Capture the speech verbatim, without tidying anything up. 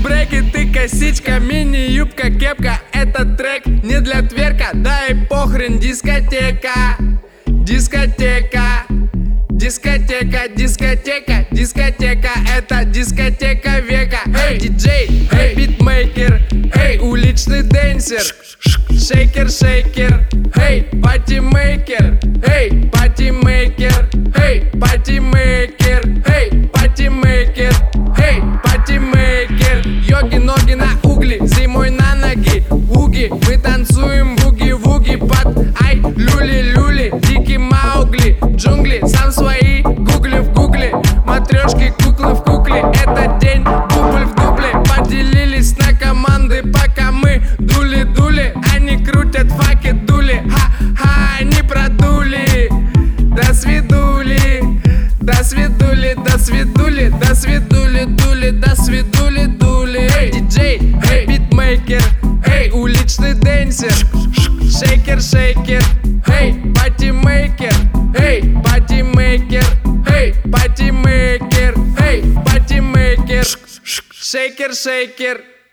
брейки, ты косичка, мини-юбка, кепка. Этот трек не для тверка, да и похрен, дискотека. Дискотека, дискотека, дискотека, дискотека. Это дискотека века. Эй, диджей, эй, битмейкер, эй, уличный дэнсер, шейкер, шейкер, эй, патимейкер, эй, патимейкер, эй, патимейкер, эй, патимейкер, эй, патимейкер. Йоги, ноги на угли, зимой на ноги, уги. Мы танцуем буги-вуги под ай, люли-люли, дикий Маугли, джунгли, сам свои гугли в гугле, матрешки, куклы в кукле. Это день, дубль в дубле, поделились на команды, пока мы дули-дули. Они крутят факи, дули, ха-ха, они продули. До свидули, до свидули, до свидули, до свидули, дули, до свидули, дули. Эй, диджей, эй, битмейкер, эй, уличный дэнсер, шейкер, шейкер, эй, патимейкер, эй, патимейкер, эй, патимейкер, эй, патимейкер, шейкер, шейкер.